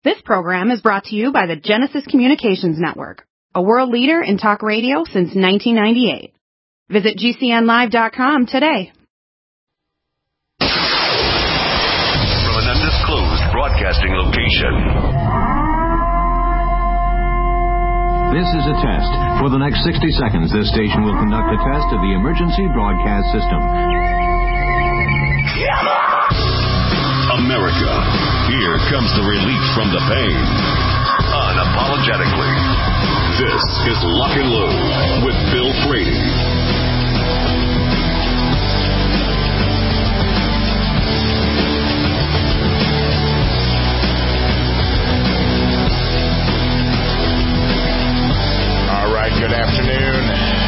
This program is brought to you by the Genesis Communications Network, a world leader in talk radio since 1998. Visit GCNlive.com today. From an undisclosed broadcasting location. This is a test. For the next 60 seconds, this station will conduct a test of the emergency broadcast system. America, here comes the relief from the pain. Unapologetically. This is Lock and Load with Bill Frady. Good afternoon.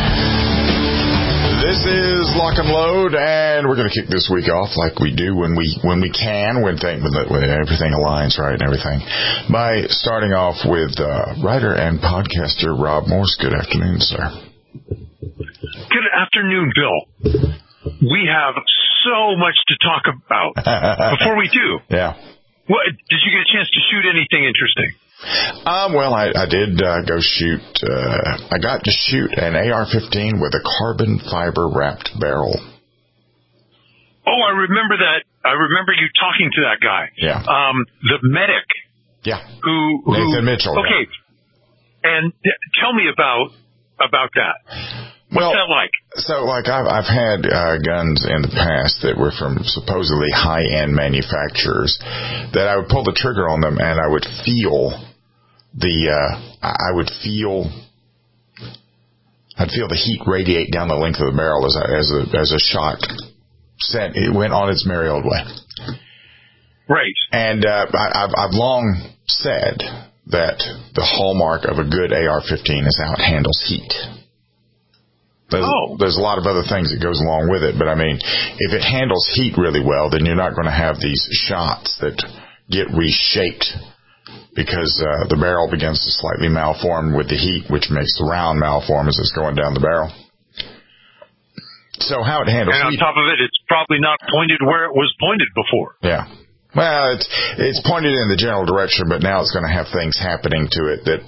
This is Lock and Load, and we're going to kick this week off like we do when we can, when everything aligns right and everything, by starting off with writer and podcaster Rob Morse. Good afternoon, sir. Good afternoon, Bill. We have so much to talk about. Before we do, yeah. Did you get a chance to shoot anything interesting? Well, I did go shoot. I got to shoot an AR-15 with a carbon fiber wrapped barrel. Oh, I remember that. I remember you talking to that guy. Yeah. The medic. Yeah. Who Nathan Mitchell. Okay. Yeah. And tell me about that. What's that like? So, I've had guns in the past that were from supposedly high-end manufacturers that I would pull the trigger on them and I would feel I'd feel the heat radiate down the length of the barrel as a shot sent. It went on its merry old way. Right. And I've long said that the hallmark of a good AR-15 is how it handles heat. There's a lot of other things that goes along with it, but I mean, if it handles heat really well, then you're not going to have these shots that get reshaped because the barrel begins to slightly malform with the heat, which makes the round malform as it's going down the barrel. So how it handles heat. And on top of it, it's probably not pointed where it was pointed before. Yeah. Well, it's pointed in the general direction, but now it's going to have things happening to it that,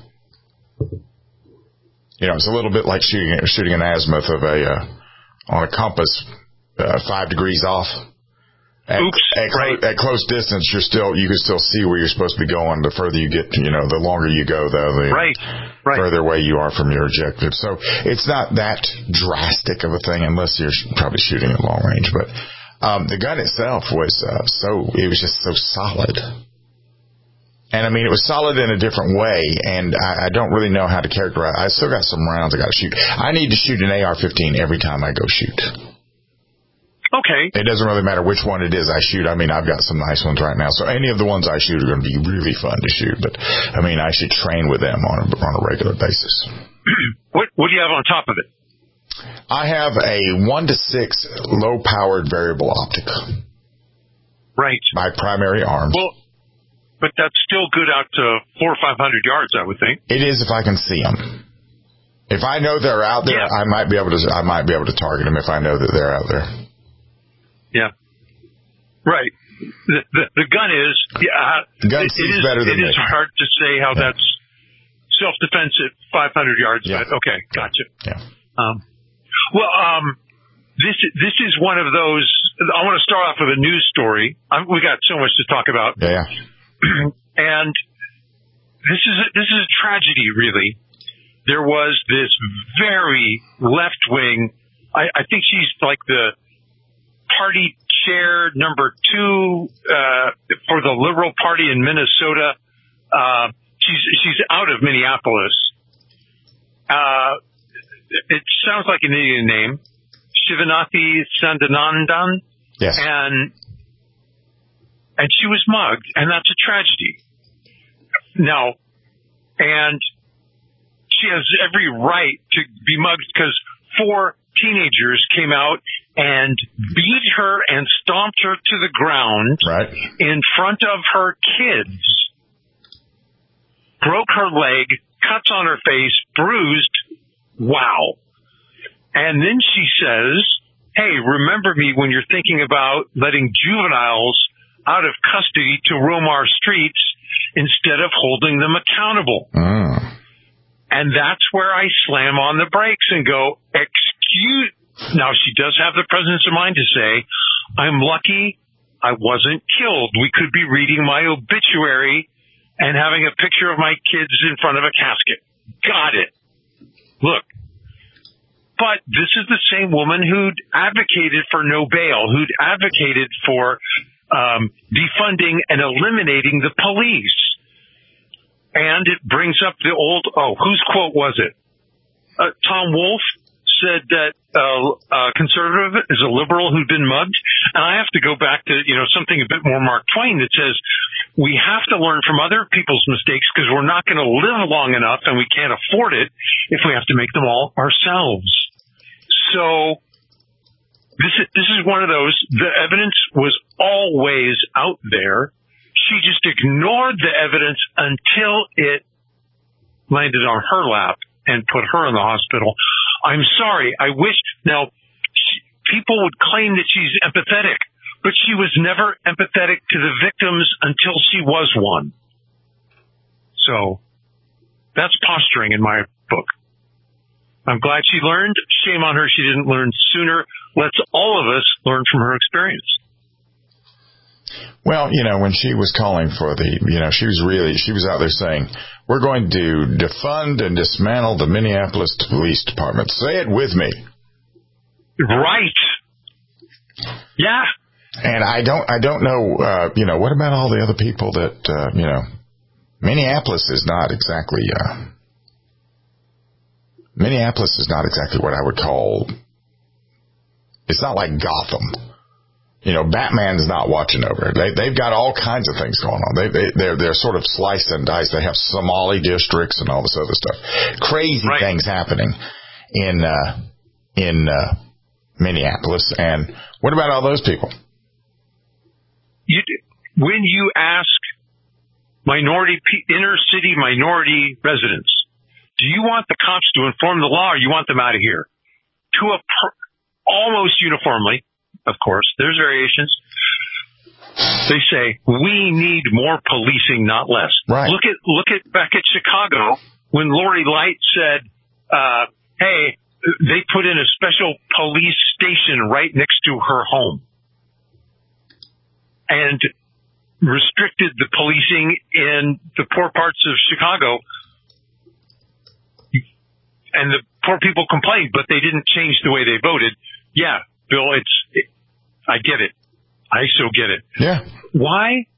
it's a little bit like shooting an azimuth of on a compass 5 degrees off. At close distance, you can still see where you're supposed to be going. The further you get, the longer you go, the further away you are from your objective. So it's not that drastic of a thing unless you're probably shooting at long range. But the gun itself was just so solid. And I mean, it was solid in a different way, and I don't really know how to characterize. I still got some rounds I got to shoot. I need to shoot an AR-15 every time I go shoot. Okay. It doesn't really matter which one it is I shoot. I mean, I've got some nice ones right now, so any of the ones I shoot are going to be really fun to shoot. But I mean, I should train with them on a regular basis. What do you have on top of it? I have a 1-6 low-powered variable optic. Right. My primary arms. Well, but that's still good out to 400 or 500 yards, I would think. It is if I can see them. If I know they're out there, yeah. I might be able to target them if I know that they're out there. Yeah. Right. The gun is. Yeah. The gun seems better than it is hard to say how that's self-defense at 500 yards. Yeah. But okay, gotcha. Yeah. This is one of those. I want to start off with a news story. We got so much to talk about. Yeah. And this is a tragedy, really. There was this very left-wing, I think she's like the party chair number 2 for the Liberal Party in Minnesota. She's out of Minneapolis. It sounds like an Indian name. Shivanathi Sandanandan. Yes. And she was mugged, and that's a tragedy. Now, and she has every right to be mugged because 4 teenagers came out and beat her and stomped her to the ground in front of her kids, broke her leg, cuts on her face, bruised. Wow. And then she says, hey, remember me when you're thinking about letting juveniles out of custody to roam our streets instead of holding them accountable. And that's where I slam on the brakes and go, now she does have the presence of mind to say, I'm lucky I wasn't killed. We could be reading my obituary and having a picture of my kids in front of a casket. Got it. Look. But this is the same woman who'd advocated for no bail, who'd advocated for defunding and eliminating the police. And it brings up the old, whose quote was it? Tom Wolfe said that conservative is a liberal who'd been mugged. And I have to go back to, something a bit more Mark Twain that says we have to learn from other people's mistakes because we're not going to live long enough and we can't afford it if we have to make them all ourselves. So this is one of those, the evidence was always out there. She just ignored the evidence until it landed on her lap and put her in the hospital. I'm sorry. I wish people would claim that she's empathetic, but she was never empathetic to the victims until she was one. So that's posturing in my book. I'm glad she learned. Shame on her she didn't learn sooner. Let's all of us learn from her experience. Well, when she was calling for she was out there saying, we're going to defund and dismantle the Minneapolis Police Department. Say it with me. Right. Yeah. And I don't know, what about all the other people that, Minneapolis is not exactly what I would call, it's not like Gotham. Batman's not watching over it. They've got all kinds of things going on. They're sort of sliced and diced. They have Somali districts and all this other stuff. Crazy things happening in Minneapolis. And what about all those people? When you ask inner city minority residents, do you want the cops to enform the law or you want them out of here? Almost uniformly, of course, there's variations. They say, we need more policing, not less. Right. Look at back at Chicago when Lori Light said, hey, they put in a special police station right next to her home and restricted the policing in the poor parts of Chicago. And the poor people complained, but they didn't change the way they voted. Yeah, Bill, I get it. I so get it. Yeah. Why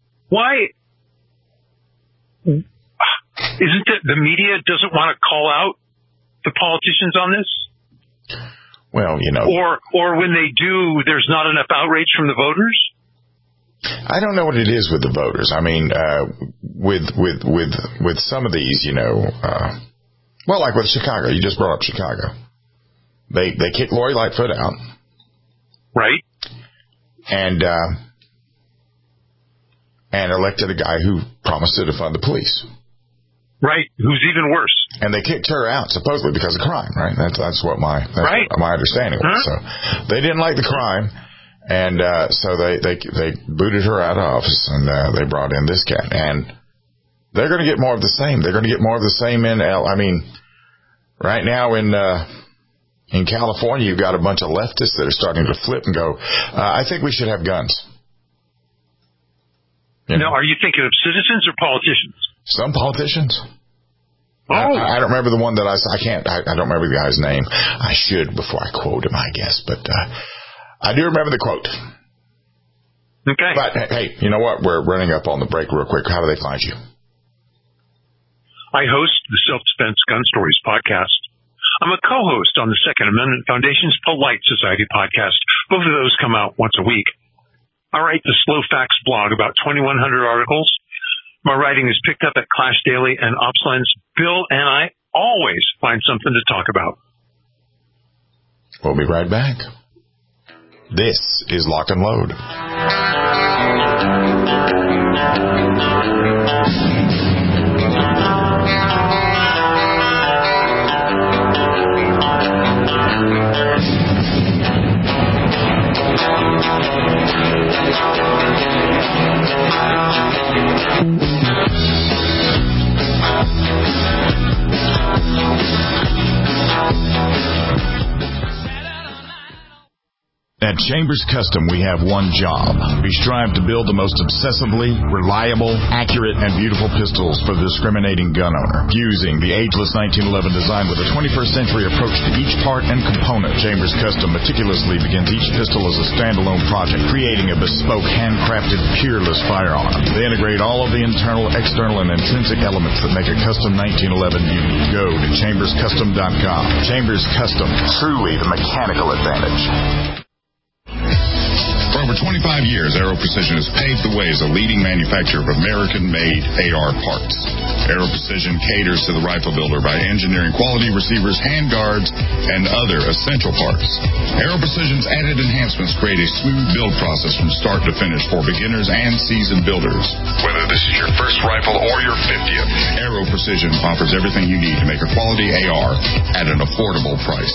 isn't it the media doesn't want to call out the politicians on this? Well, Or when they do, there's not enough outrage from the voters? I don't know what it is with the voters. I mean, with some of these, well, like with Chicago, you just brought up Chicago. They kicked Lori Lightfoot out. Right. And elected a guy who promised to defund the police. Right. Who's even worse. And they kicked her out supposedly because of crime, right? That's what my understanding was. So they didn't like the crime, and so they booted her out of office, and they brought in this cat. And they're going to get more of the same. They're going to get more of the same right now in California, you've got a bunch of leftists that are starting to flip and go, I think we should have guns. Now, are you thinking of citizens or politicians? Some politicians. Oh. I don't remember the one that I don't remember the guy's name. I should before I quote him, I guess. But I do remember the quote. Okay. But, hey, you know what? We're running up on the break real quick. How do they find you? I host the Self-Defense Gun Stories podcast. I'm a co-host on the Second Amendment Foundation's Polite Society podcast. Both of those come out once a week. I write the Slow Facts blog, about 2,100 articles. My writing is picked up at Clash Daily and OpsLens. Bill and I always find something to talk about. We'll be right back. This is Lock and Load. At Chambers Custom, we have one job. We strive to build the most obsessively, reliable, accurate, and beautiful pistols for the discriminating gun owner. Fusing the ageless 1911 design with a 21st century approach to each part and component, Chambers Custom meticulously begins each pistol as a standalone project, creating a bespoke, handcrafted, peerless firearm. They integrate all of the internal, external, and intrinsic elements that make a custom 1911 unique. Go to chamberscustom.com. Chambers Custom, truly the mechanical advantage. For over 25 years, Aero Precision has paved the way as a leading manufacturer of American-made AR parts. Aero Precision caters to the rifle builder by engineering quality receivers, handguards, and other essential parts. Aero Precision's added enhancements create a smooth build process from start to finish for beginners and seasoned builders. Whether this is your first rifle or your 50th, Aero Precision offers everything you need to make a quality AR at an affordable price.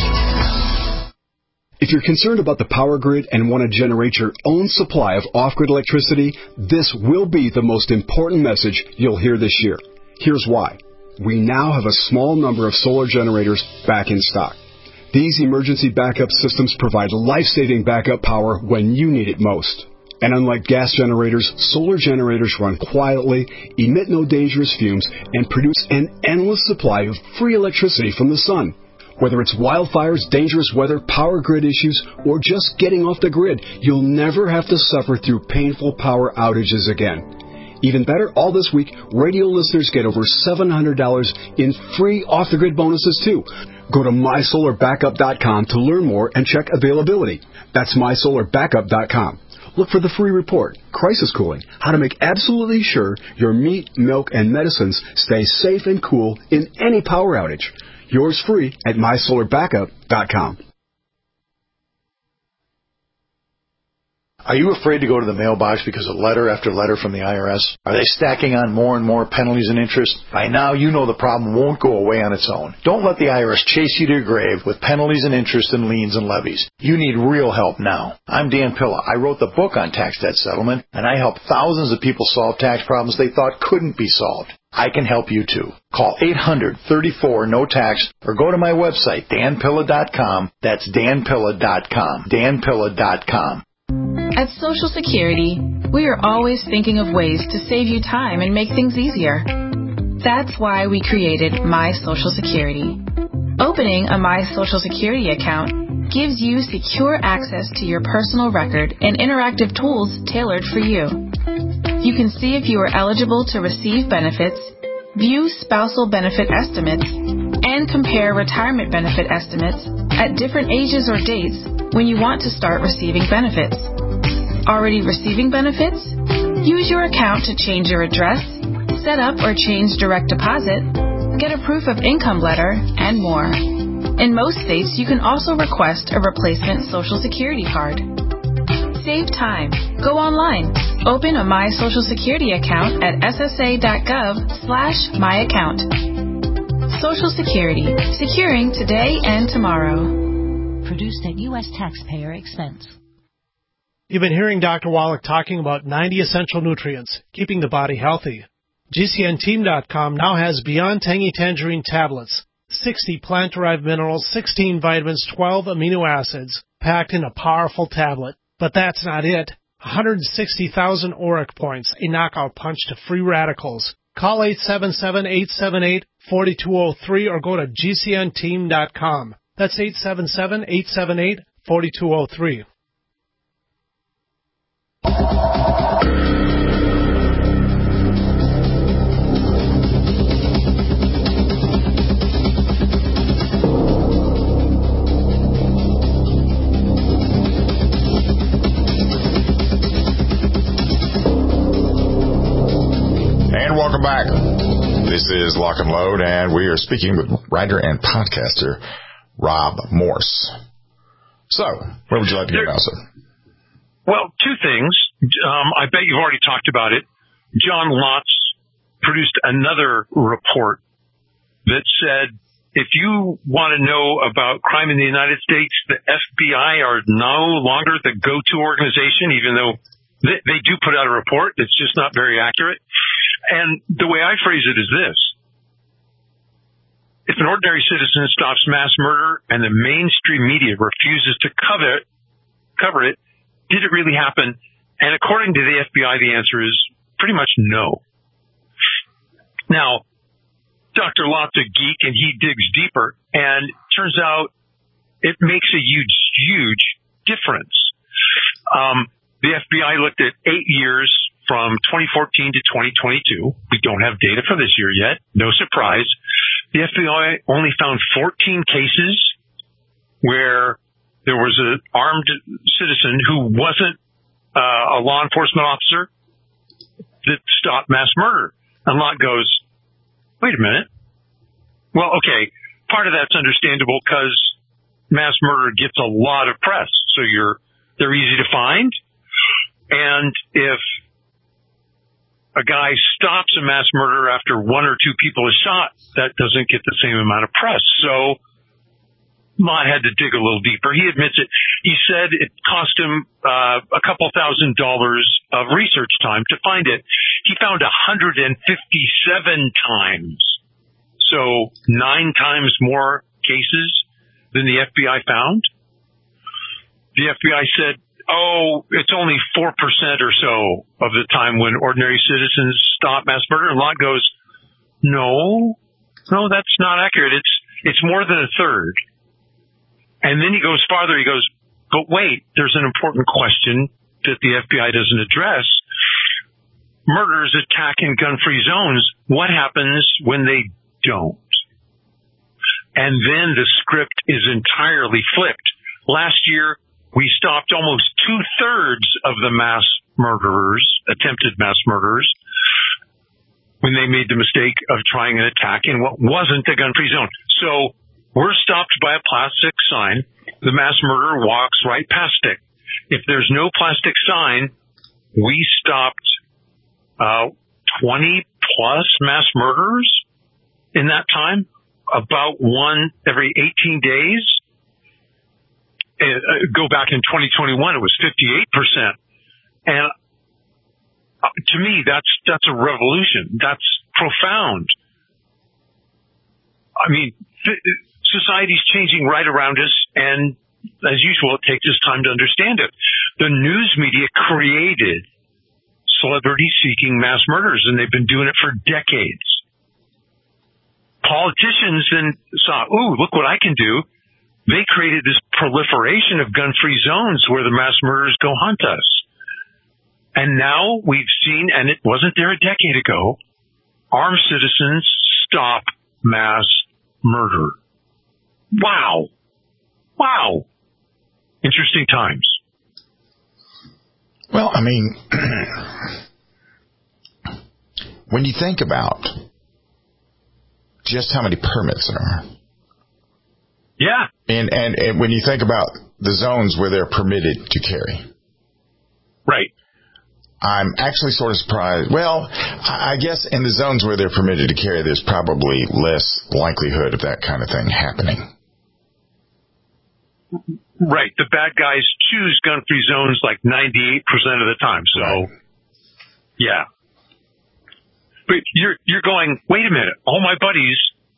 If you're concerned about the power grid and want to generate your own supply of off-grid electricity, this will be the most important message you'll hear this year. Here's why. We now have a small number of solar generators back in stock. These emergency backup systems provide life-saving backup power when you need it most. And unlike gas generators, solar generators run quietly, emit no dangerous fumes, and produce an endless supply of free electricity from the sun. Whether it's wildfires, dangerous weather, power grid issues, or just getting off the grid, you'll never have to suffer through painful power outages again. Even better, all this week, radio listeners get over $700 in free off-the-grid bonuses, too. Go to mysolarbackup.com to learn more and check availability. That's mysolarbackup.com. Look for the free report, Crisis Cooling, how to make absolutely sure your meat, milk, and medicines stay safe and cool in any power outage. Yours free at mysolarbackup.com. Are you afraid to go to the mailbox because of letter after letter from the IRS? Are they stacking on more and more penalties and interest? By now, you know the problem won't go away on its own. Don't let the IRS chase you to your grave with penalties and interest and liens and levies. You need real help now. I'm Dan Pilla. I wrote the book on tax debt settlement, and I help thousands of people solve tax problems they thought couldn't be solved. I can help you too. Call 800-34-NO-TAX or go to my website, danpilla.com. That's danpilla.com. danpilla.com. At Social Security, we are always thinking of ways to save you time and make things easier. That's why we created My Social Security. Opening a My Social Security account gives you secure access to your personal record and interactive tools tailored for you. You can see if you are eligible to receive benefits, view spousal benefit estimates, and compare retirement benefit estimates at different ages or dates when you want to start receiving benefits. Already receiving benefits? Use your account to change your address, set up or change direct deposit, get a proof of income letter, and more. In most states, you can also request a replacement Social Security card. Save time. Go online. Open a My Social Security account at ssa.gov/myaccount. Social Security. Securing today and tomorrow. Produced at U.S. taxpayer expense. You've been hearing Dr. Wallach talking about 90 essential nutrients, keeping the body healthy. GCNteam.com now has Beyond Tangy Tangerine tablets, 60 plant-derived minerals, 16 vitamins, 12 amino acids, packed in a powerful tablet. But that's not it. 160,000 ORAC points, a knockout punch to free radicals. Call 877-878-4203 or go to GCNteam.com. That's 877-878-4203. And welcome back. This is Lock and Load, and we are speaking with writer and podcaster Rob Morse. So, where would you like to go now, sir? Well, two things. I bet you've already talked about it. John Lotz produced another report that said if you want to know about crime in the United States, the FBI are no longer the go-to organization, even though they do put out a report. It's just not very accurate. And the way I phrase it is this. If an ordinary citizen stops mass murder and the mainstream media refuses to cover it, covered it. Did it really happen? And according to the FBI, the answer is pretty much no. Now, Dr. Lott's a geek, and he digs deeper, and turns out it makes a huge, huge difference. The FBI looked at 8 years from 2014 to 2022. We don't have data for this year yet. No surprise. The FBI only found 14 cases where there was an armed citizen who wasn't a law enforcement officer that stopped mass murder. And Lott goes, wait a minute. Well, okay, part of that's understandable because mass murder gets a lot of press, so they're easy to find. And if a guy stops a mass murder after one or two people are shot, that doesn't get the same amount of press. So Lott had to dig a little deeper. He admits it. He said it cost him a couple $1,000s of research time to find it. He found 157 times. So 9 times more cases than the FBI found. The FBI said, it's only 4% or so of the time when ordinary citizens stop mass murder. And Lott goes, no, that's not accurate. It's more than a third. And then he goes farther. He goes, but wait, there's an important question that the FBI doesn't address. Murderers attack in gun-free zones. What happens when they don't? And then the script is entirely flipped. Last year, we stopped almost 2/3 of the mass murderers, attempted mass murderers, when they made the mistake of trying an attack in what wasn't a gun-free zone. So we're stopped by a plastic sign. The mass murderer walks right past it. If there's no plastic sign, we stopped 20 plus mass murderers in that time, about one every 18 days. Go back in 2021, it was 58%. And to me, that's a revolution. That's profound. I mean, society's changing right around us, and as usual, it takes us time to understand it. The news media created celebrity-seeking mass murders, and they've been doing it for decades. Politicians then saw, look what I can do. They created this proliferation of gun-free zones where the mass murderers go hunt us. And now we've seen, and it wasn't there a decade ago, armed citizens stop mass murder. Wow. Interesting times. Well, I mean, when you think about just how many permits there are. Yeah. And when you think about the zones where they're permitted to carry. Right. I'm actually sort of surprised. Well, I guess in the zones where they're permitted to carry, there's probably less likelihood of that kind of thing happening. Right. The bad guys choose gun-free zones like 98% of the time. So, right. Yeah. But you're going, wait a minute, all my buddies,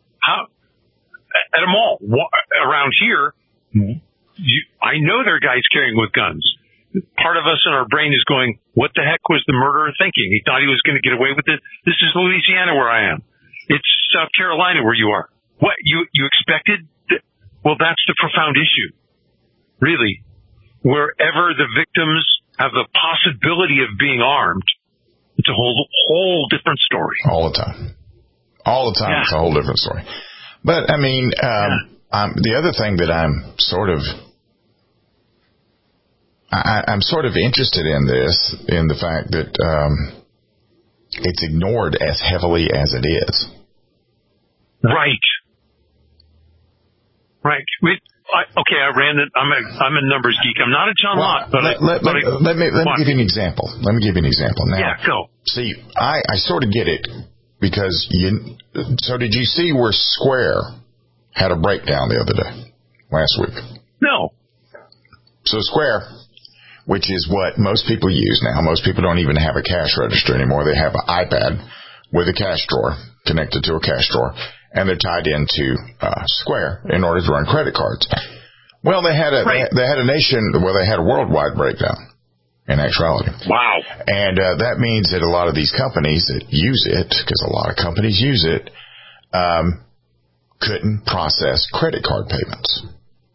at a mall around here, I know there are guys carrying with guns. Part of us in our brain is going, what the heck was the murderer thinking? He thought he was going to get away with it. This is Louisiana where I am. It's South Carolina where you are. What, you expected? Well, that's the profound issue. Really. Wherever the victims have the possibility of being armed, it's a whole different story. All the time. Yeah. It's a whole different story. But, I mean, the other thing that I'm sort of interested in this, in the fact that it's ignored as heavily as it is. Right. I ran it. I'm a numbers geek. I'm not a John Lott, but let me give you an example. Now, yeah, go. See, I sort of get it because so did you see where Square had a breakdown the other day, last week? No. So Square, which is what most people use now. Most people don't even have a cash register anymore. They have an iPad with a cash drawer connected to a cash drawer, and they're tied into Square in order to run credit cards. Well, they had a worldwide breakdown in actuality. Wow. And that means that a lot of these companies that use it, because a lot of companies use it, couldn't process credit card payments.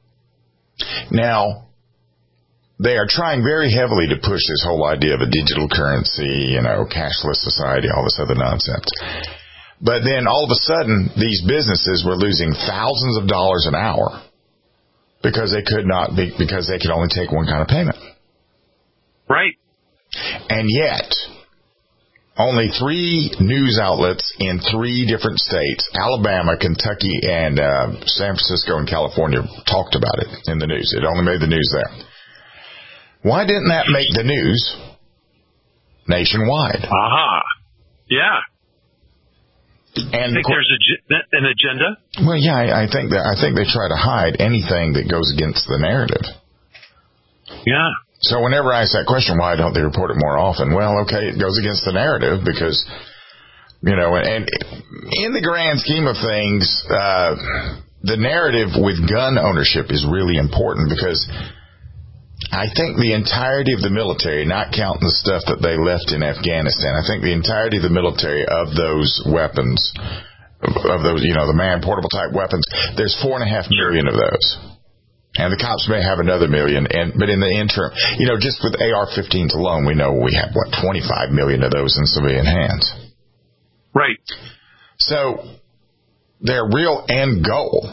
Now, they are trying very heavily to push this whole idea of a digital currency, cashless society, all this other nonsense. But then all of a sudden, these businesses were losing thousands of dollars an hour because they could only take one kind of payment. Right. And yet, only 3 news outlets in 3 different states, Alabama, Kentucky, and San Francisco and California, talked about it in the news. It only made the news there. Why didn't that make the news nationwide? Aha. Yeah. And think there's an agenda? Well, yeah, I think they try to hide anything that goes against the narrative. Yeah. So whenever I ask that question, why don't they report it more often? Well, okay, it goes against the narrative because, and in the grand scheme of things, the narrative with gun ownership is really important because I think the entirety of the military, not counting the stuff that they left in Afghanistan, I think the entirety of the military of those weapons, the man-portable type weapons, there's 4.5 million of those. And the cops may have another million, but in the interim, just with AR-15s alone, we know we have, 25 million of those in civilian hands. Right. So, their real end goal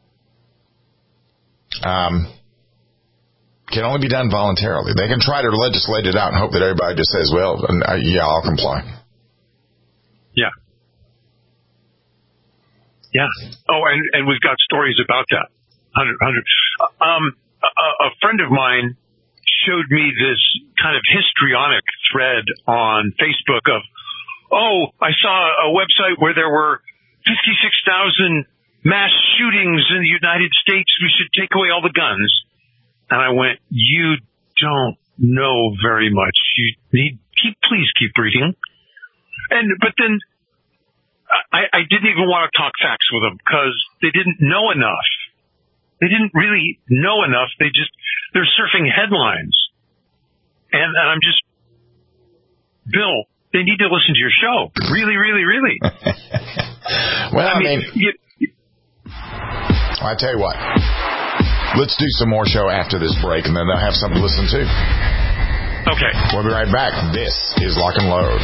can only be done voluntarily. They can try to legislate it out and hope that everybody just says, well, yeah, I'll comply. Yeah. Yeah. Oh, and we've got stories about that. 100. A friend of mine showed me this kind of histrionic thread on Facebook of, I saw a website where there were 56,000 mass shootings in the United States. We should take away all the guns. And I went, you don't know very much. Please keep reading. But then I didn't even want to talk facts with them because they didn't know enough. They didn't really know enough. They're surfing headlines. And I'm just, Bill, they need to listen to your show. Really, really, really. Well, I tell you what. Let's do some more show after this break, and then they'll have something to listen to. Okay. We'll be right back. This is Lock and Load.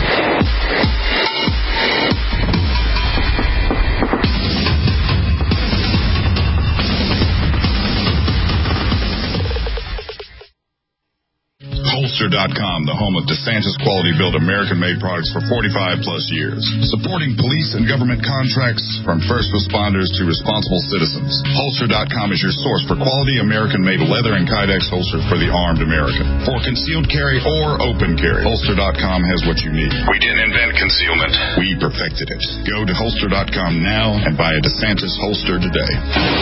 Holster.com, the home of DeSantis quality-built American-made products for 45-plus years. Supporting police and government contracts from first responders to responsible citizens. Holster.com is your source for quality American-made leather and Kydex holsters for the armed American. For concealed carry or open carry, Holster.com has what you need. We didn't invent concealment. We perfected it. Go to Holster.com now and buy a DeSantis holster today.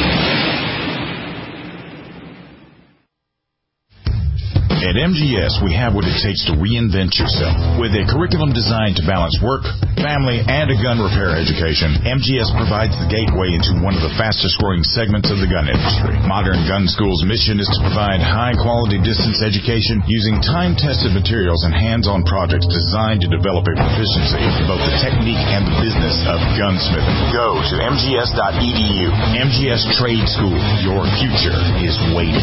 At MGS, we have what it takes to reinvent yourself. With a curriculum designed to balance work, family, and a gun repair education, MGS provides the gateway into one of the fastest-growing segments of the gun industry. Modern Gun School's mission is to provide high-quality distance education using time-tested materials and hands-on projects designed to develop a proficiency in both the technique and the business of gunsmithing. Go to mgs.edu. MGS Trade School. Your future is waiting.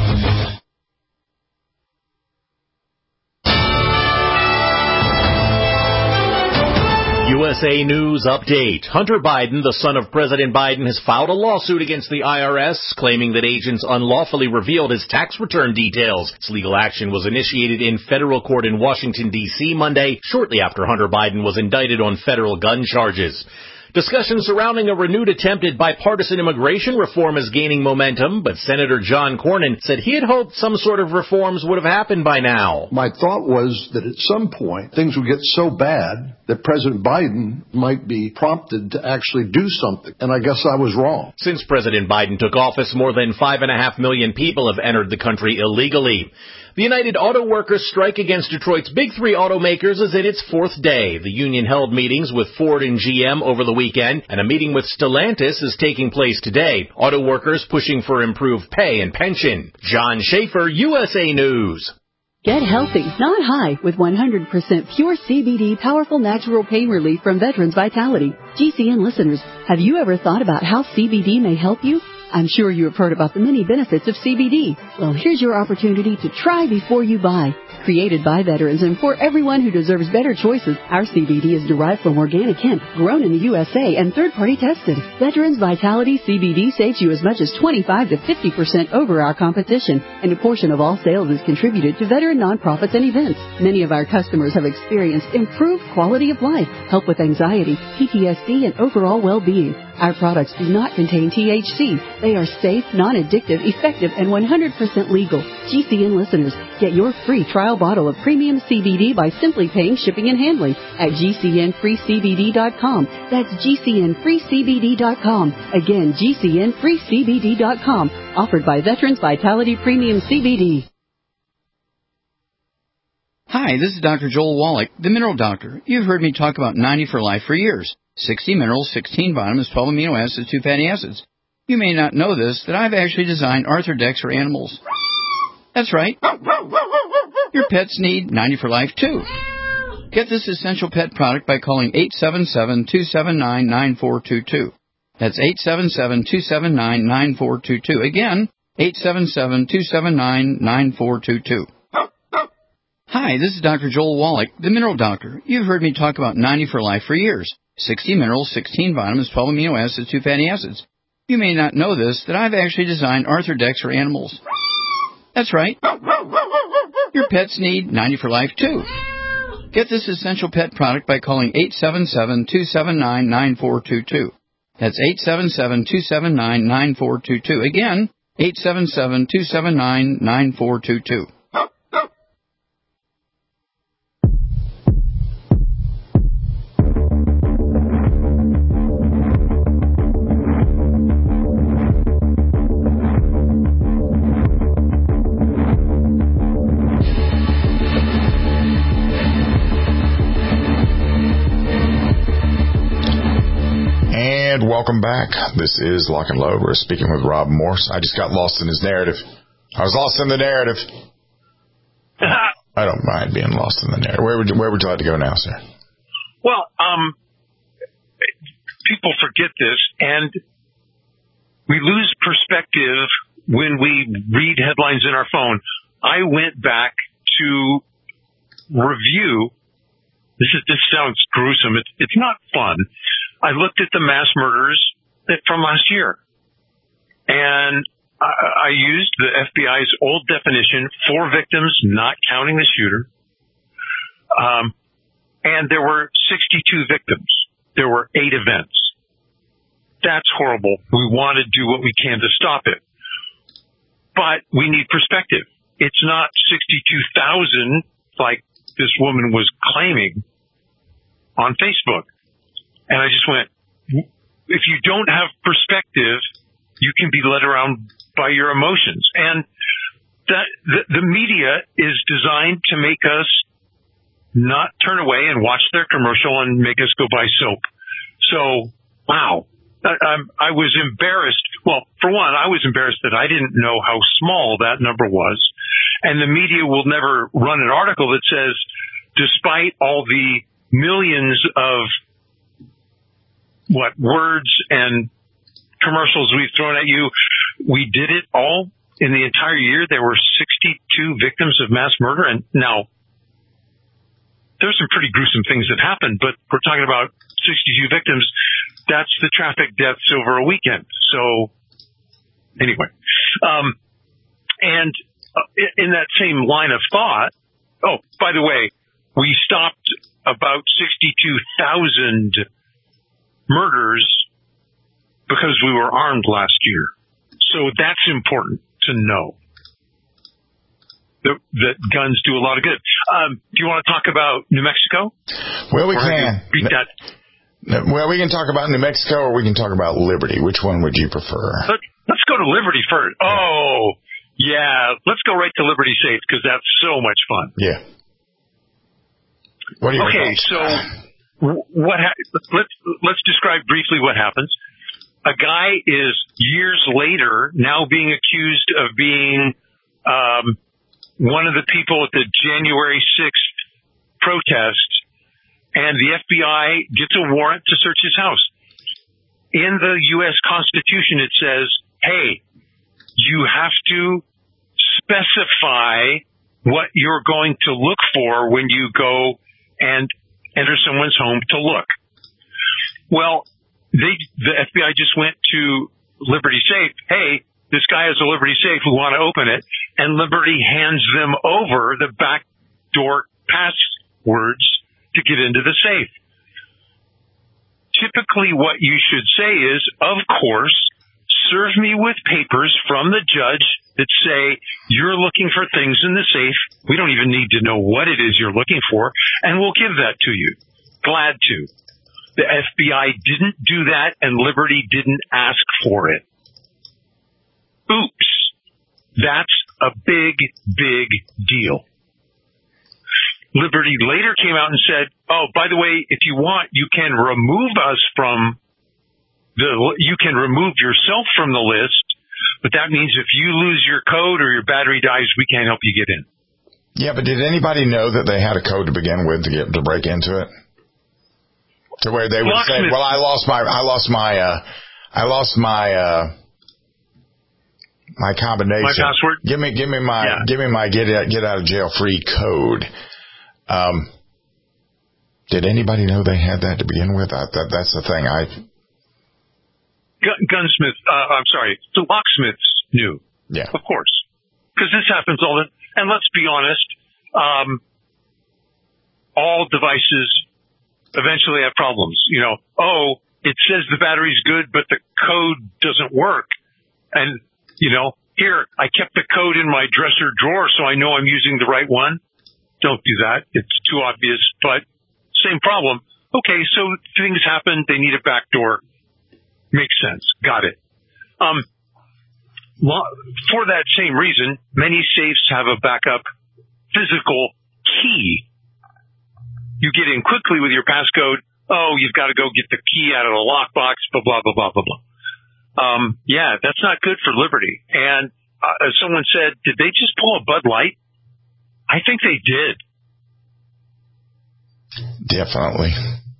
USA News Update. Hunter Biden, the son of President Biden, has filed a lawsuit against the IRS, claiming that agents unlawfully revealed his tax return details. Its legal action was initiated in federal court in Washington, D.C. Monday, shortly after Hunter Biden was indicted on federal gun charges. Discussion surrounding a renewed attempt at bipartisan immigration reform is gaining momentum, but Senator John Cornyn said he had hoped some sort of reforms would have happened by now. My thought was that at some point things would get so bad that President Biden might be prompted to actually do something, and I guess I was wrong. Since President Biden took office, more than 5.5 million people have entered the country illegally. The United Auto Workers strike against Detroit's big three automakers is in its fourth day. The union held meetings with Ford and GM over the weekend, and a meeting with Stellantis is taking place today. Auto workers pushing for improved pay and pension. John Schaefer, USA News. Get healthy, not high, with 100% pure CBD powerful natural pain relief from Veterans Vitality. GCN listeners, have you ever thought about how CBD may help you? I'm sure you have heard about the many benefits of CBD. Well, here's your opportunity to try before you buy. Created by veterans and for everyone who deserves better choices, our CBD is derived from organic hemp, grown in the USA and third-party tested. Veterans Vitality CBD saves you as much as 25 to 50% over our competition, and a portion of all sales is contributed to veteran nonprofits and events. Many of our customers have experienced improved quality of life, help with anxiety, PTSD, and overall well-being. Our products do not contain THC. They are safe, non-addictive, effective, and 100% legal. GCN listeners, get your free trial bottle of premium CBD by simply paying shipping and handling at GCNFreeCBD.com. That's GCNFreeCBD.com. Again, GCNFreeCBD.com. Offered by Veterans Vitality Premium CBD. Hi, this is Dr. Joel Wallach, the Mineral Doctor. You've heard me talk about 90 for Life for years. 60 minerals, 16 vitamins, 12 amino acids, 2 fatty acids. You may not know this, that I've actually designed Arthrodex for animals. That's right. Your pets need 90 for Life, too. Get this essential pet product by calling 877-279-9422. That's 877-279-9422. Again, 877-279-9422. Hi, this is Dr. Joel Wallach, the Mineral Doctor. You've heard me talk about 90 for Life for years. 60 minerals, 16 vitamins, 12 amino acids, 2 fatty acids. You may not know this, that I've actually designed Arthrodex for animals. That's right. Your pets need 90 for Life, too. Get this essential pet product by calling 877-279-9422. That's 877-279-9422. Again, 877-279-9422. Welcome back. This is Lock and Load. We're speaking with Rob Morse. I just got lost in his narrative. I was lost in the narrative. I don't mind being lost in the narrative. Where would you like to go now, sir? Well, people forget this, and we lose perspective when we read headlines in our phone. I went back to review. This sounds gruesome. It's not fun. I looked at the mass murders from last year, and I used the FBI's old definition, 4 victims, not counting the shooter. And there were 62 victims. There were 8 events. That's horrible. We want to do what we can to stop it. But we need perspective. It's not 62,000 like this woman was claiming on Facebook. And I just went, if you don't have perspective, you can be led around by your emotions. And that the media is designed to make us not turn away and watch their commercial and make us go buy soap. So, wow. I was embarrassed. Well, for one, I was embarrassed that I didn't know how small that number was. And the media will never run an article that says, despite all the millions of words and commercials we've thrown at you, we did it all in the entire year. There were 62 victims of mass murder. And now there's some pretty gruesome things that happened, but we're talking about 62 victims. That's the traffic deaths over a weekend. So anyway, and in that same line of thought, oh, by the way, we stopped about 62,000 murders because we were armed last year. So that's important to know. That guns do a lot of good. Do you want to talk about New Mexico? Well, we can. Well, we can talk about New Mexico or we can talk about Liberty. Which one would you prefer? Let's go to Liberty first. Oh, Yeah, let's go right to Liberty Safe because that's so much fun. Yeah. What are your Okay, thoughts? so let's describe briefly what happens. A guy is years later now being accused of being one of the people at the January 6th protest, and the FBI gets a warrant to search his house. In the U.S. Constitution, it says, hey, you have to specify what you're going to look for when you go and enter someone's home to look. Well, the FBI just went to Liberty Safe. Hey, this guy has a Liberty Safe. We want to open it. And Liberty hands them over the backdoor passwords to get into the safe. Typically what you should say is, of course, serve me with papers from the judge that say you're looking for things in the safe. We don't even need to know what it is you're looking for, and we'll give that to you. Glad to. The FBI didn't do that, and Liberty didn't ask for it. Oops. That's a big, big deal. Liberty later came out and said, oh, by the way, if you want, you can remove us from you can remove yourself from the list, but that means if you lose your code or your battery dies, we can't help you get in. Yeah, but did anybody know that they had a code to begin with to break into it? To where they would say, well, I lost my combination. My password? Give me my get out of jail free code. Did anybody know they had that to begin with? That's the thing. The locksmiths knew. Yeah. Of course. Because this happens all the time. And let's be honest, all devices eventually have problems. You know, it says the battery's good, but the code doesn't work. And, here, I kept the code in my dresser drawer so I know I'm using the right one. Don't do that. It's too obvious, but same problem. Okay, so things happen. They need a backdoor. Makes sense. Got it. For that same reason, many safes have a backup physical key. You get in quickly with your passcode. Oh, you've got to go get the key out of the lockbox, blah, blah, blah, blah, blah, blah. Yeah, that's not good for Liberty. And someone said, did they just pull a Bud Light? I think they did. Definitely.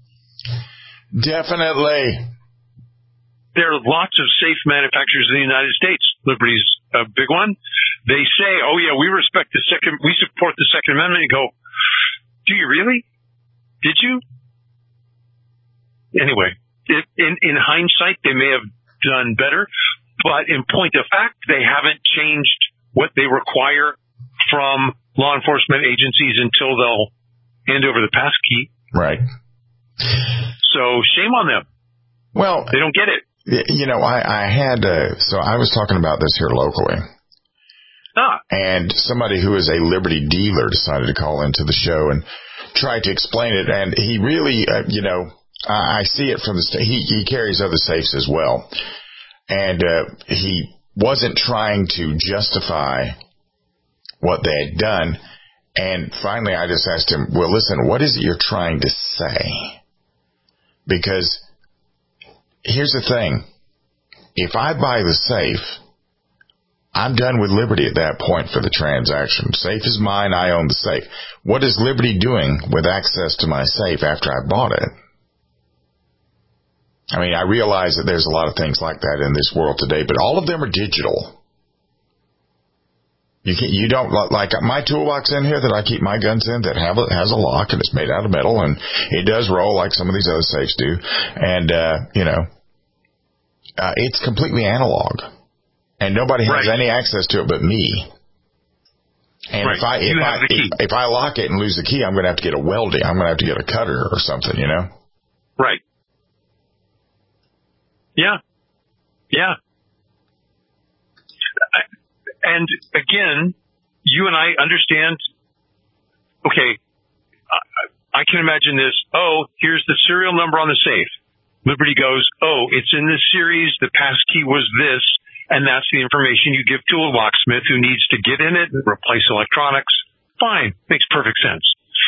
There are lots of safe manufacturers in the United States. Liberty's a big one. They say, oh yeah, we support the Second Amendment. You go, do you really? Did you? Anyway, in hindsight, they may have done better, but in point of fact, they haven't changed what they require from law enforcement agencies until they'll hand over the pass key. Right. So shame on them. Well, they don't get it. I was talking about this here locally. And somebody who is a Liberty dealer decided to call into the show and try to explain it. And he really, I see it from he carries other safes as well. And he wasn't trying to justify what they had done. And finally, I just asked him, well, listen, what is it you're trying to say? Because here's the thing. If I buy the safe, I'm done with Liberty at that point for the transaction. Safe is mine. I own the safe. What is Liberty doing with access to my safe after I bought it? I mean, I realize that there's a lot of things like that in this world today, but all of them are digital. You don't, like my toolbox in here that I keep my guns in that has a lock and it's made out of metal and it does roll like some of these other safes do. And, it's completely analog and nobody has any access to it but me. And if I lock it and lose the key, I'm going to have to get a welding. I'm going to have to get a cutter or something, Right. Yeah. Yeah. And again, you and I understand, okay, I can imagine this. Oh, here's the serial number on the safe. Liberty goes, oh, it's in this series. The pass key was this. and that's the information you give to a locksmith who needs to get in it and replace electronics. Fine. Makes perfect sense.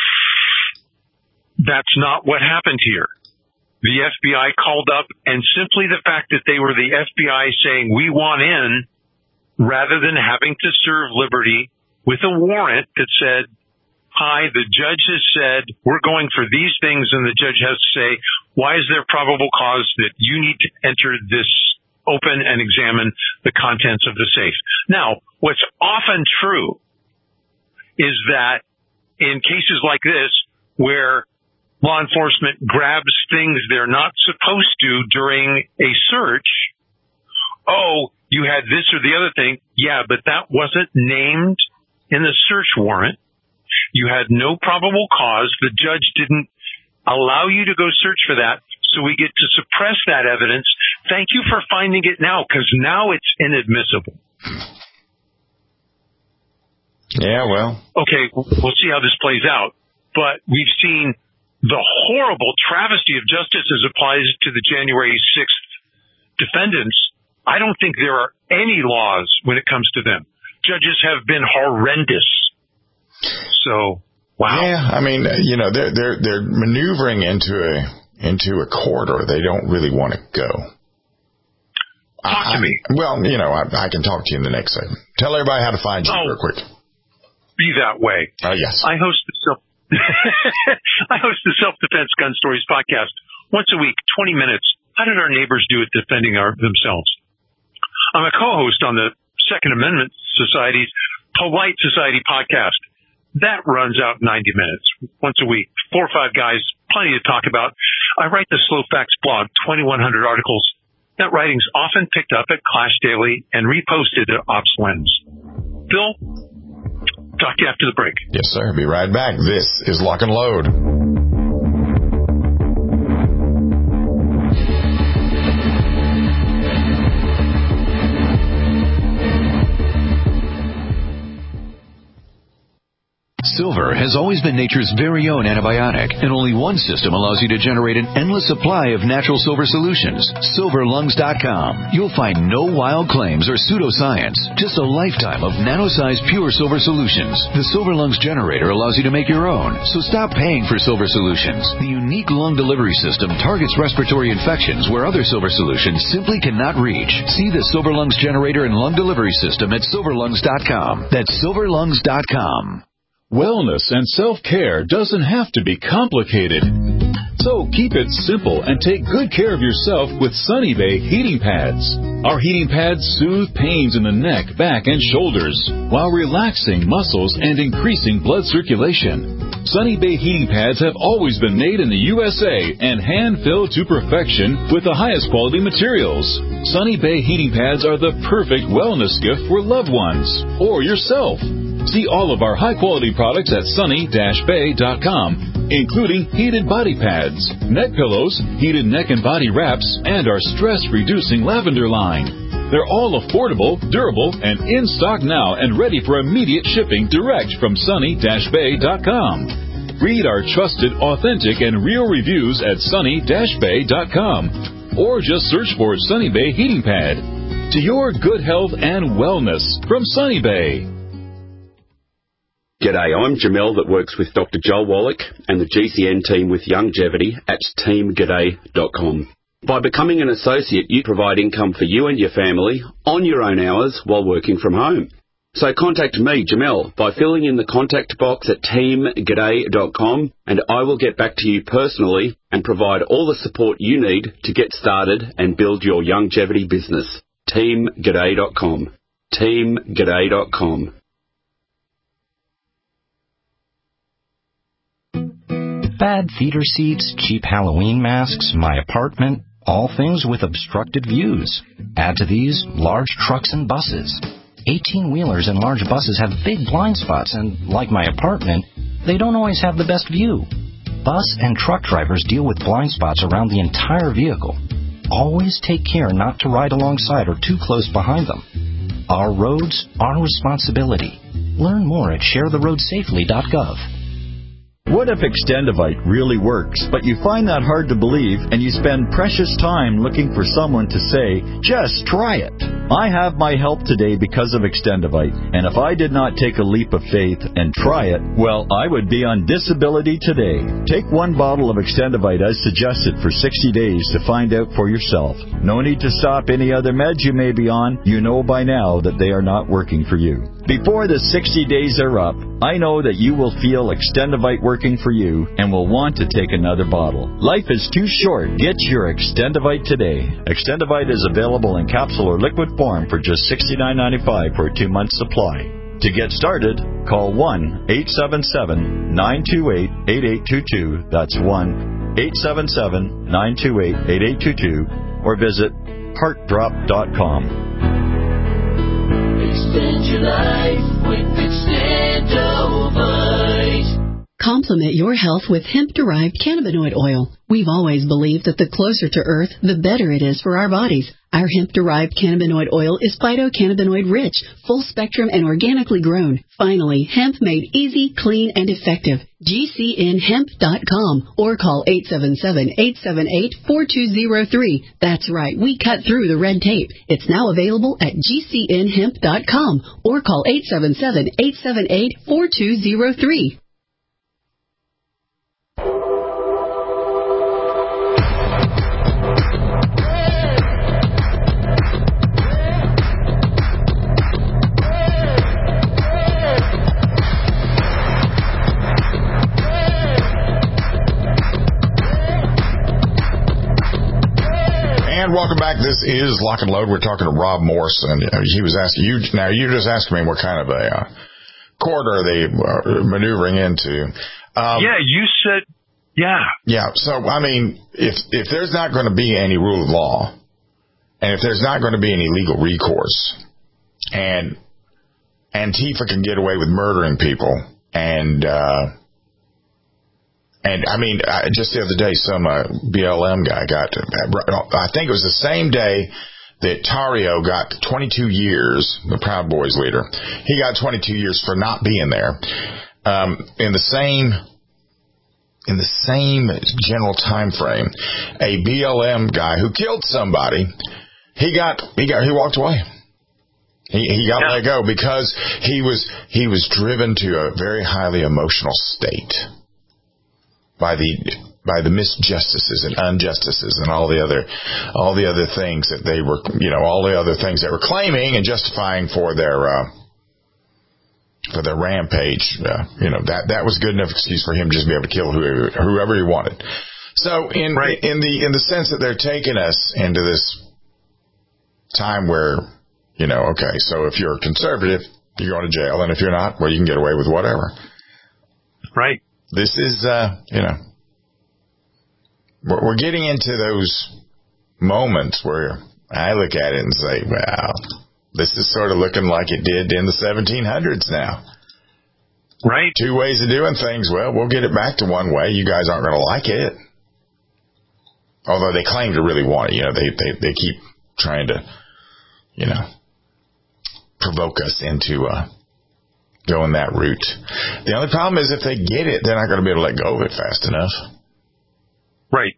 That's not what happened here. The FBI called up, and simply the fact that they were the FBI saying, we want in, rather than having to serve Liberty with a warrant that said, hi, the judge has said we're going for these things, and the judge has to say, why is there probable cause that you need to enter this open and examine the contents of the safe? Now, what's often true is that in cases like this, where law enforcement grabs things they're not supposed to during a search, oh, you had this or the other thing. Yeah, but that wasn't named in the search warrant. You had no probable cause. The judge didn't allow you to go search for that, so we get to suppress that evidence. Thank you for finding it now, because now it's inadmissible. Yeah, well. Okay, we'll see how this plays out. But we've seen the horrible travesty of justice as applies to the January 6th defendants. I don't think there are any laws when it comes to them. Judges have been horrendous. So, wow. Yeah, I mean, they're maneuvering into a corridor they don't really want to go. Talk to me. Well, I can talk to you in the next segment. Tell everybody how to find you real quick. Be that way. Yes. I host the Self-Defense Gun Stories podcast once a week, 20 minutes. How did our neighbors do at defending themselves? I'm a co-host on the Second Amendment Society's Polite Society podcast. That runs out 90 minutes once a week. 4 or 5 guys, plenty to talk about. I write the Slow Facts blog, 2,100 articles. That writing's often picked up at Clash Daily and reposted at Ops Lens. Bill, talk to you after the break. Yes, sir. Be right back. This is Lock and Load. Silver has always been nature's very own antibiotic, and only one system allows you to generate an endless supply of natural silver solutions. SilverLungs.com. You'll find no wild claims or pseudoscience, just a lifetime of nano-sized pure silver solutions. The Silver Lungs generator allows you to make your own, so stop paying for silver solutions. The unique lung delivery system targets respiratory infections where other silver solutions simply cannot reach. See the Silver Lungs generator and lung delivery system at SilverLungs.com. That's SilverLungs.com. Wellness and self-care doesn't have to be complicated. So keep it simple and take good care of yourself with Sunny Bay heating pads. Our heating pads soothe pains in the neck, back, and shoulders while relaxing muscles and increasing blood circulation. Sunny Bay heating pads have always been made in the USA and hand-filled to perfection with the highest quality materials. Sunny Bay heating pads are the perfect wellness gift for loved ones or yourself. See all of our high-quality products at sunny-bay.com, including heated body pads, neck pillows, heated neck and body wraps, and our stress-reducing lavender line. They're all affordable, durable, and in stock now and ready for immediate shipping direct from sunny-bay.com. Read our trusted, authentic, and real reviews at sunny-bay.com, or just search for Sunny Bay Heating Pad. To your good health and wellness from Sunny Bay. G'day, I'm Jamel that works with Dr. Joel Wallach and the GCN team with Longevity at teamg'day.com. By becoming an associate, you provide income for you and your family on your own hours while working from home. So contact me, Jamel, by filling in the contact box at teamg'day.com, and I will get back to you personally and provide all the support you need to get started and build your longevity business. teamg'day.com. teamg'day.com. Bad theater seats, cheap Halloween masks, my apartment, all things with obstructed views. Add to these large trucks and buses. 18-wheelers and large buses have big blind spots, and like my apartment, they don't always have the best view. Bus and truck drivers deal with blind spots around the entire vehicle. Always take care not to ride alongside or too close behind them. Our roads, our responsibility. Learn more at sharetheroadsafely.gov. What if Extendivite really works, but you find that hard to believe and you spend precious time looking for someone to say, just try it? I have my health today because of Extendivite, and if I did not take a leap of faith and try it, well, I would be on disability today. Take one bottle of Extendivite as suggested for 60 days to find out for yourself. No need to stop any other meds you may be on. You know by now that they are not working for you. Before the 60 days are up, I know that you will feel Extendivite working for you and will want to take another bottle. Life is too short. Get your Extendivite today. Extendivite is available in capsule or liquid form for just $69.95 for a 2-month supply. To get started, call 1-877-928-8822. That's 1-877-928-8822. Or visit heartdrop.com. Extend your life with Extendovite. Complement your health with hemp-derived cannabinoid oil. We've always believed that the closer to Earth, the better it is for our bodies. Our hemp-derived cannabinoid oil is phytocannabinoid-rich, full-spectrum, and organically grown. Finally, hemp made easy, clean, and effective. GCNhemp.com or call 877-878-4203. That's right, we cut through the red tape. It's now available at GCNhemp.com or call 877-878-4203. Welcome back. This is Lock and Load. We're talking to Rob Morse, and he was asking you. Now you're just asking me what kind of a court are they maneuvering into? You said, yeah. So I mean, if there's not going to be any rule of law, and if there's not going to be any legal recourse, and Antifa can get away with murdering people, and I mean, just the other day, some BLM guy got, I think it was the same day that Tarrio got 22 years, the Proud Boys leader. He got 22 years for not being there. In the same general time frame, a BLM guy who killed somebody, he walked away. He got let go because he was driven to a very highly emotional state by the misjustices and injustices and all the other things that they were, all the other things they were claiming and justifying for their rampage. That was good enough excuse for him just to be able to kill whoever he wanted. So in the sense that they're taking us into this time where, okay, so if you're a conservative, you're going to jail, and if you're not, well, you can get away with whatever. Right. This is, we're getting into those moments where I look at it and say, well, this is sort of looking like it did in the 1700s now. Right. Two ways of doing things. Well, we'll get it back to one way. You guys aren't going to like it. Although they claim to really want it. They keep trying to, provoke us into going that route. The only problem is if they get it, they're not going to be able to let go of it fast enough. Right.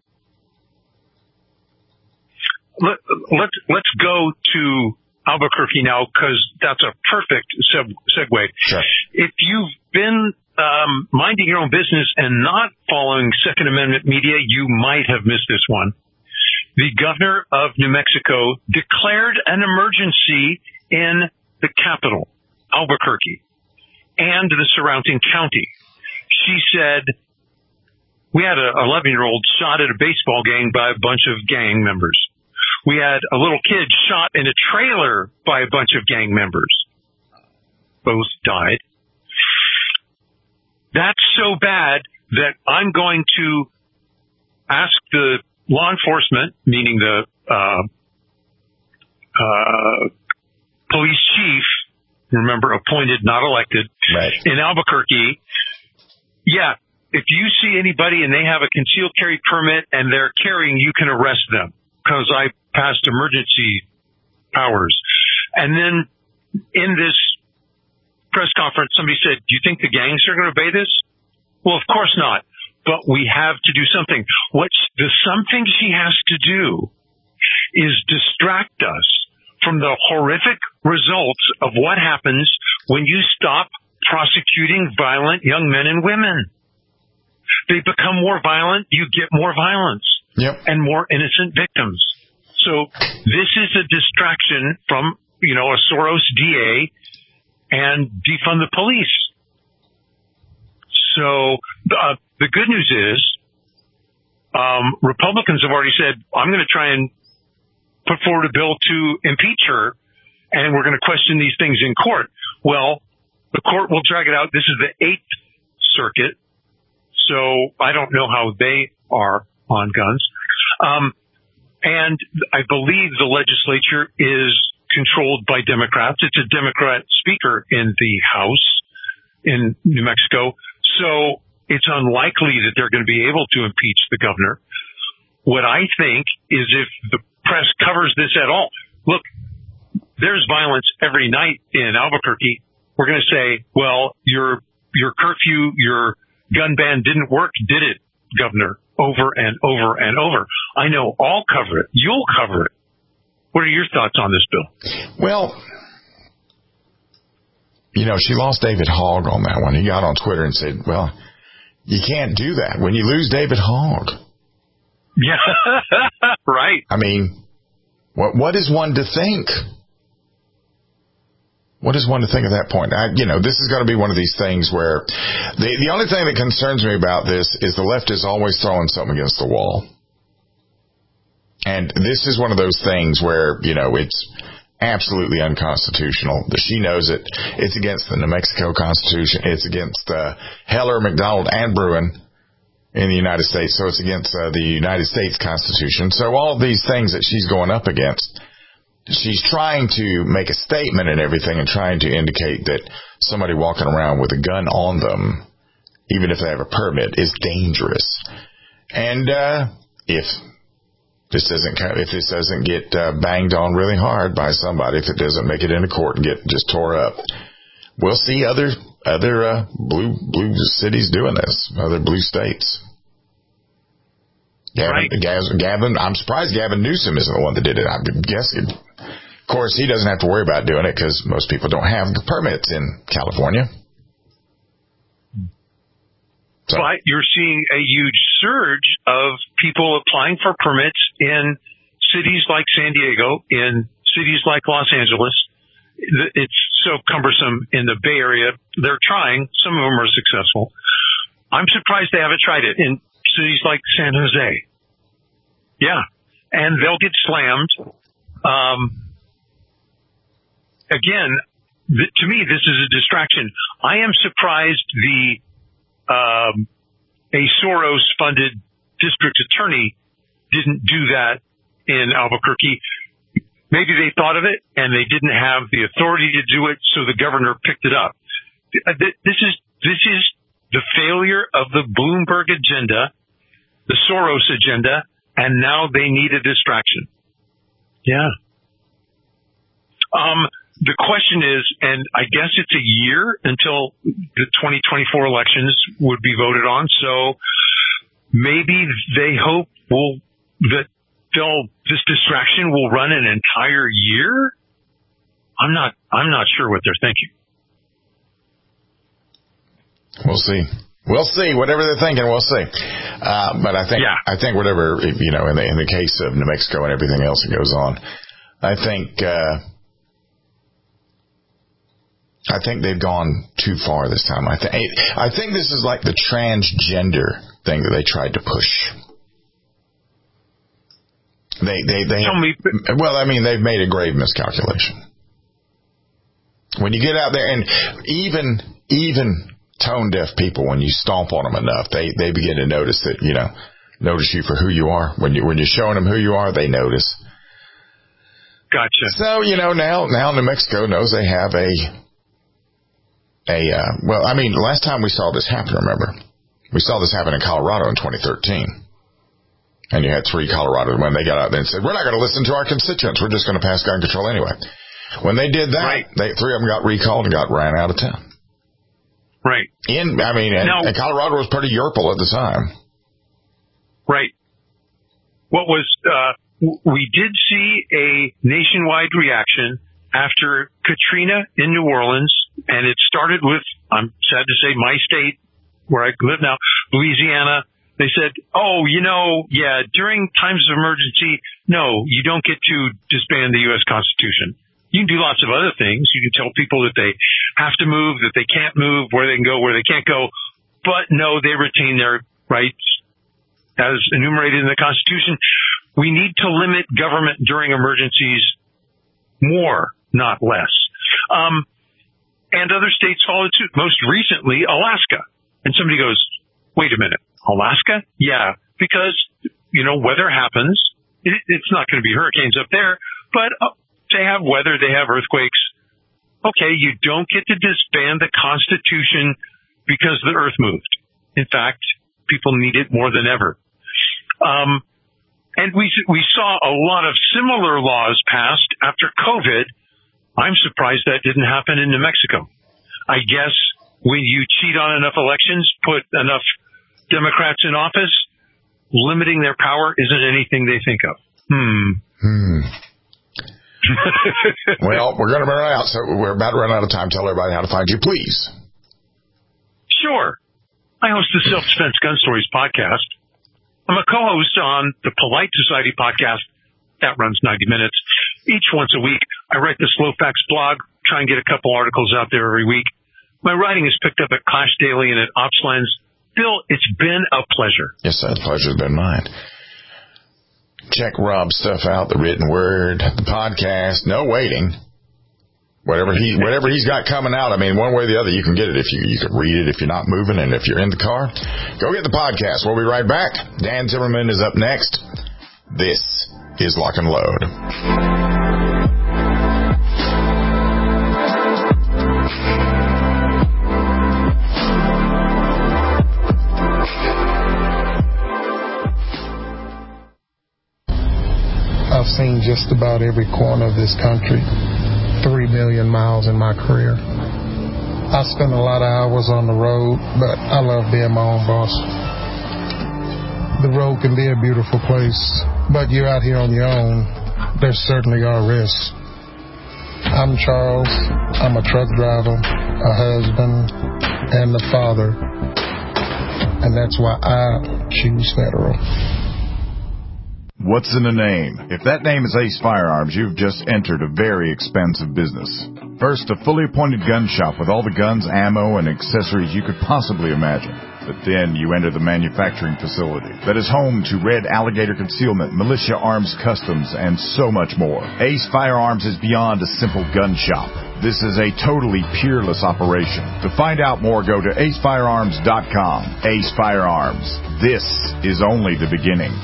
Let's go to Albuquerque now, because that's a perfect segue. Sure. If you've been minding your own business and not following Second Amendment media, you might have missed this one. The governor of New Mexico declared an emergency in the capital, Albuquerque, and the surrounding county. She said, we had an 11-year-old shot at a baseball game by a bunch of gang members. We had a little kid shot in a trailer by a bunch of gang members. Both died. That's so bad that I'm going to ask the law enforcement, meaning the police chief, remember, appointed, not elected, right, in Albuquerque. Yeah, if you see anybody and they have a concealed carry permit and they're carrying, you can arrest them, because I passed emergency powers. And then in this press conference, somebody said, do you think the gangs are going to obey this? Well, of course not. But we have to do something. What's the something she has to do is distract us from the horrific results of what happens when you stop prosecuting violent young men and women. They become more violent, you get more violence. Yep. And more innocent victims. So this is a distraction from, a Soros DA and defund the police. So the good news is Republicans have already said, I'm going to try and put forward a bill to impeach her, and we're going to question these things in court. Well, the court will drag it out. This is the 8th Circuit, so I don't know how they are on guns. And I believe the legislature is controlled by Democrats. It's a Democrat speaker in the House in New Mexico. So it's unlikely that they're going to be able to impeach the governor. What I think is if the press covers this at all, look, there's violence every night in Albuquerque. We're going to say, well, your curfew, your gun ban didn't work, did it, Governor? Over and over and over. I know I'll cover it. You'll cover it. What are your thoughts on this bill? Well, she lost David Hogg on that one. He got on Twitter and said, well, you can't do that when you lose David Hogg. Yeah, right. I mean, what is one to think? What is one to think at that point? This is going to be one of these things where the only thing that concerns me about this is the left is always throwing something against the wall. And this is one of those things where, it's absolutely unconstitutional. She knows it. It's against the New Mexico Constitution. It's against Heller, McDonald, and Bruin in the United States. So it's against the United States Constitution. So all of these things that she's going up against, she's trying to make a statement and everything and trying to indicate that somebody walking around with a gun on them, even if they have a permit, is dangerous. And if this doesn't get banged on really hard by somebody, if it doesn't make it into court and get just tore up, we'll see other blue cities doing this, other blue states. Gavin, I'm surprised Gavin Newsom isn't the one that did it. I'm guessing. Of course, he doesn't have to worry about doing it because most people don't have the permits in California. So. But you're seeing a huge surge of people applying for permits in cities like San Diego, in cities like Los Angeles. It's so cumbersome in the Bay Area. They're trying. Some of them are successful. I'm surprised they haven't tried it in cities like San Jose. Yeah. And they'll get slammed. Again, to me, this is a distraction. I am surprised a Soros-funded district attorney didn't do that in Albuquerque. Maybe they thought of it and they didn't have the authority to do it, so the governor picked it up. This is the failure of the Bloomberg agenda, the Soros agenda, and now they need a distraction. Yeah. The question is, and I guess it's a year until the 2024 elections would be voted on, so maybe they hope that this distraction will run an entire year. I'm not sure what they're thinking. We'll see. We'll see. Whatever they're thinking, we'll see. But I think whatever, in the case of New Mexico and everything else that goes on, I think they've gone too far this time. I think this is like the transgender thing that they tried to push. They've made a grave miscalculation. When you get out there, and even tone deaf people, when you stomp on them enough, they begin to notice that, notice you for who you are. When you're showing them who you are, they notice. Gotcha. So, now New Mexico knows they have last time we saw this happen, remember? We saw this happen in Colorado in 2013. And you had 3 Colorado when they got out there and said, we're not going to listen to our constituents. We're just going to pass gun control anyway. When they did that, 3 of them got recalled and ran out of town. Right. And Colorado was pretty yerpal at the time. Right. What was we did see a nationwide reaction after Katrina in New Orleans, and it started with, I'm sad to say, my state, where I live now, Louisiana. They said, during times of emergency, no, you don't get to disband the U.S. Constitution. You can do lots of other things. You can tell people that they have to move, that they can't move, where they can go, where they can't go. But no, they retain their rights as enumerated in the Constitution. We need to limit government during emergencies more, not less. And other states followed suit. Most recently, Alaska. And somebody goes, wait a minute, Alaska? Yeah, because, weather happens. It's not going to be hurricanes up there, but they have weather, they have earthquakes. Okay, you don't get to disband the Constitution because the earth moved. In fact, people need it more than ever. And we saw a lot of similar laws passed after COVID. I'm surprised that didn't happen in New Mexico. I guess when you cheat on enough elections, put enough Democrats in office, limiting their power isn't anything they think of. Well, we're going to run out, so we're about to run out of time. Tell everybody how to find you, please. Sure. I host the Self-Defense Gun Stories podcast. I'm a co-host on the Polite Society podcast. That runs 90 minutes. Each once a week, I write the Slow Facts blog, try and get a couple articles out there every week. My writing is picked up at Clash Daily and at OpsLens. Bill, it's been a pleasure. Yes, that pleasure's been mine. Check Rob's stuff out, the written word, the podcast, no waiting. Whatever he's got coming out, I mean, one way or the other, you can get it if you can read it if you're not moving, and if you're in the car, go get the podcast. We'll be right back. Dan Zimmerman is up next. This is Lock and Load. I've seen just about every corner of this country. 3 million miles in my career. I spend a lot of hours on the road, but I love being my own boss. The road can be a beautiful place, but you're out here on your own. There certainly are risks. I'm Charles. I'm a truck driver, a husband, and a father. And that's why I choose Federal. What's in a name? If that name is Ace Firearms, you've just entered a very expensive business. First, a fully appointed gun shop with all the guns, ammo, and accessories you could possibly imagine. But then you enter the manufacturing facility that is home to Red Alligator Concealment, Militia Arms Customs, and so much more. Ace Firearms is beyond a simple gun shop. This is a totally peerless operation. To find out more, go to acefirearms.com. Ace Firearms. This is only the beginning.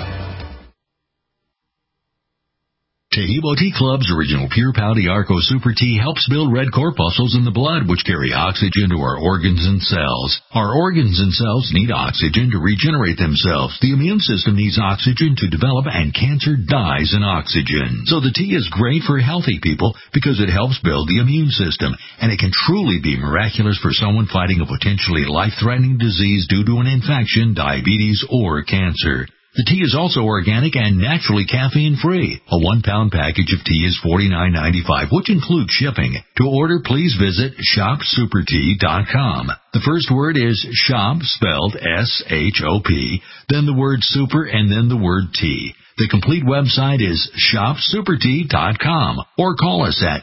Taheebo Tea Club's original Pure Pouty Arco Super Tea helps build red corpuscles in the blood, which carry oxygen to our organs and cells. Our organs and cells need oxygen to regenerate themselves. The immune system needs oxygen to develop, and cancer dies in oxygen. So the tea is great for healthy people because it helps build the immune system, and it can truly be miraculous for someone fighting a potentially life-threatening disease due to an infection, diabetes, or cancer. The tea is also organic and naturally caffeine-free. A 1-pound package of tea is $49.95, which includes shipping. To order, please visit shopsupertea.com. The first word is shop, spelled S-H-O-P, then the word super, and then the word tea. The complete website is shopsupertea.com, or call us at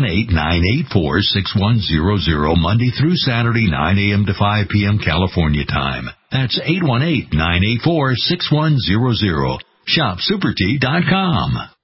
818-984-6100, Monday through Saturday, 9 a.m. to 5 p.m. California time. That's 818-984-6100. Shopsupertea.com.